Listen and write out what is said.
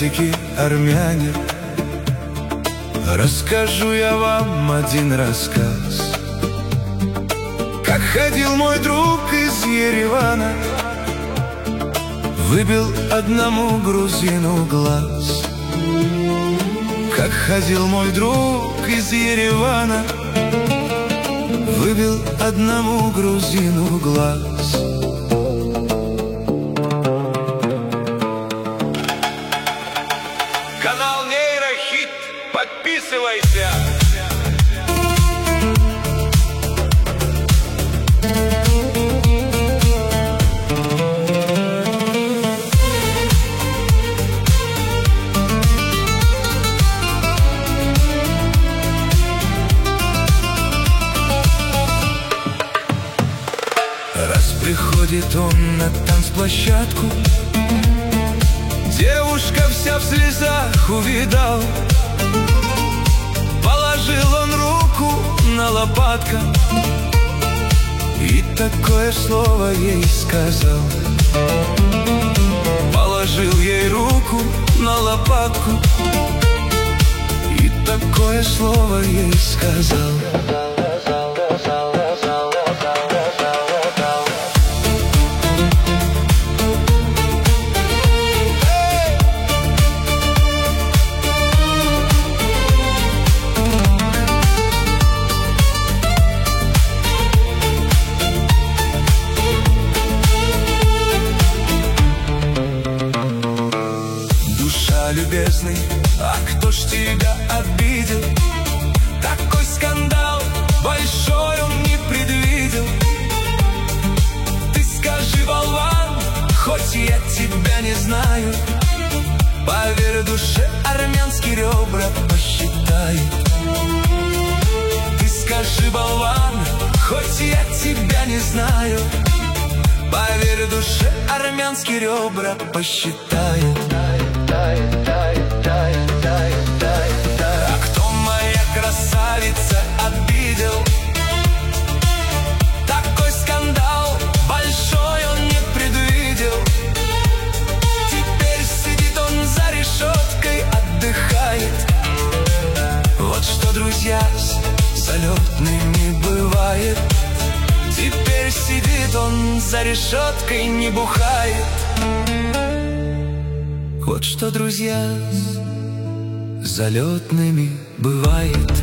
братики армяне, расскажу я вам один рассказ. Как ходил мой друг из Еревана, выбил одному грузину глаз. Как ходил мой друг из Еревана, выбил одному грузину глаз. Канал Нейрохит, подписывайся! Раз приходит он на танцплощадку, девушка вся в слезах увидал. Положил он руку на лопатку и такое слово ей сказал. Положил ей руку на лопатку и такое слово ей сказал. Любезный, а кто ж тебя обидел? Такой скандал большой он не предвидел. Ты скажи, болван, хоть я тебя не знаю, поверь душе, армянские ребра посчитает. Ты скажи, болван, хоть я тебя не знаю, поверь душе, армянские ребра посчитает. А кто моя красавица обидел? Такой скандал большой он не предвидел. Теперь сидит он за решеткой, отдыхает. Вот что, друзья, с залетными бывает. Теперь сидит он за решеткой, не бухает. Вот что, друзья, с залетными бывает.